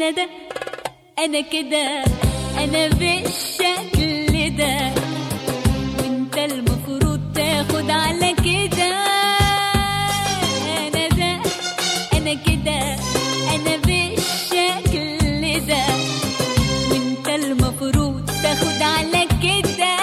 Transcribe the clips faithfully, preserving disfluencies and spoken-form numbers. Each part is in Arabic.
انا ده انا كده انا بالشكل ده، وانت المفروض تاخد على كده. انا ده انا كده انا بالشكل ده، وانت المفروض تاخد على كده.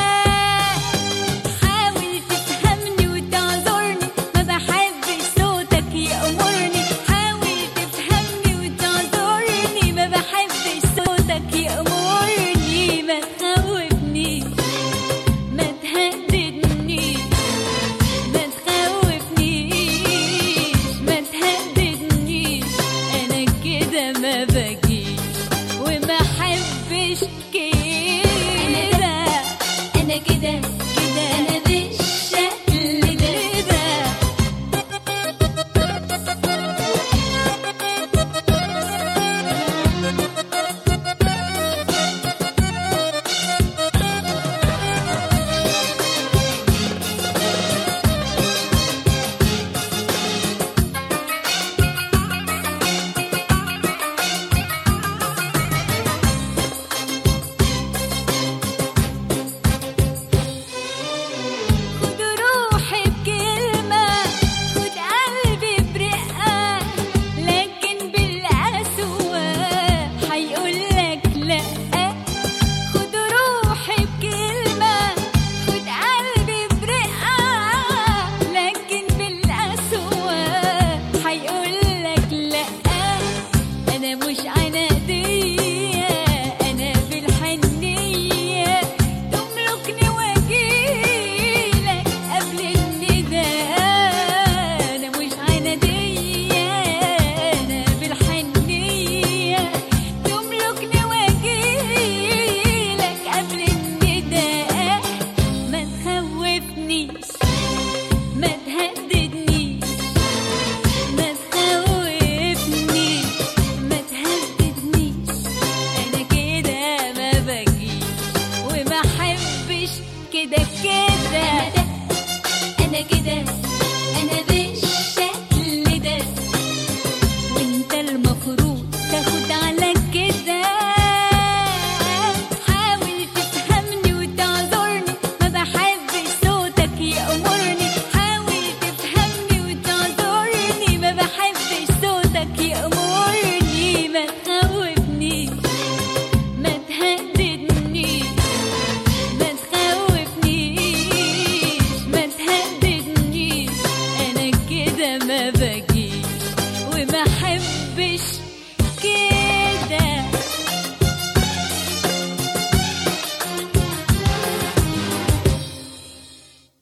حاول تفهمني وتعذرني، ما بحبش صوتك يأمرني. حاول تفهمني وتعذرني، ما بحبش صوتك يأمرني. ما تخوفنيش ما تهددنيش ما تخوفنيش ما تهددنيش. انا كده ما بجيش وما حبش كده. انا كده كده انا بالشكل ده. خد روحي بكلمة، خد قلبي برقة، لكن بالقسوة حيقولك لأ. خد روحي بكلمة، خد قلبي برقة، لكن بالقسوة حيقولك لأ. أنا مش عنادية، أنا بالحنية تملكني واجيلك قبل النداء. أنا مش عنادية، أنا بالحنية تملكني واجيلك قبل النداء. ما تخوفنيش ما تهددنيش ما تخوفنيش ما تهددنيش. انا كده ما بجيش وما حبش كده كده. انا ده انا كده انا